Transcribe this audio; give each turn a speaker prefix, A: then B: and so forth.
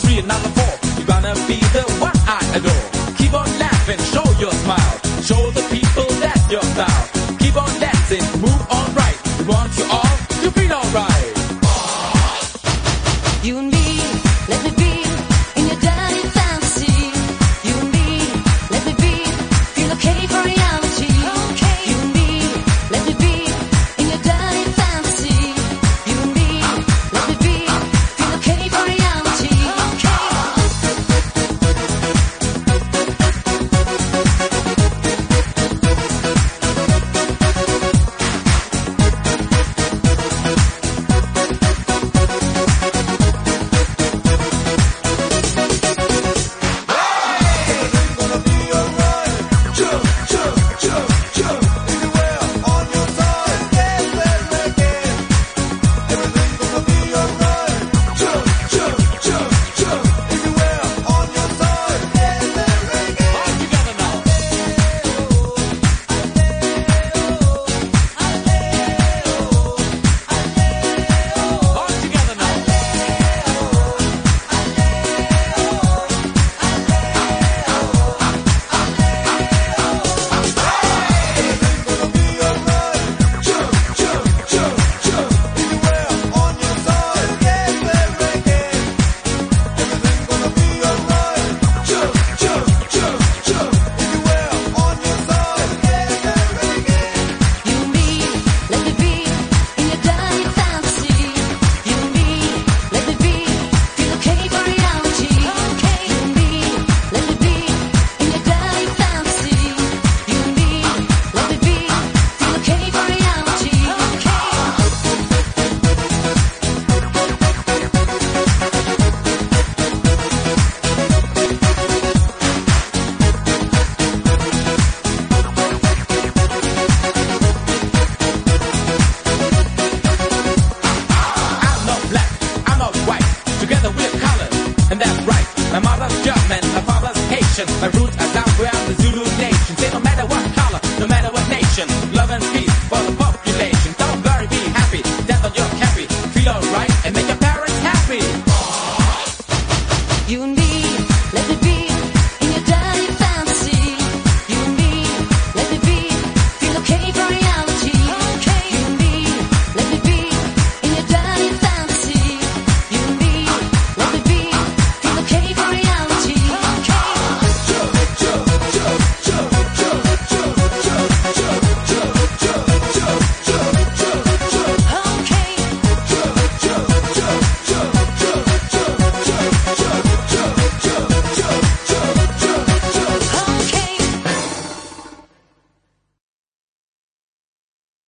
A: 3, not the 4. You're gonna be the one I adore. Keep on laughing, show your smile. Show the people that's your style. Keep on dancing, move on right. We want you all to feel alright.
B: You and me, let me be in your dirty fantasy. You and me, let me be, feel okay for reality. Okay. You and me, let me be in your dirty fantasy. You and me, let me be, feel okay for reality.
A: My roots are down around the Zulu nation. Say no matter what color, no matter what nation, love and peace for the population. Don't worry, be happy, death on your happy. Feel alright and make your parents happy.
B: You and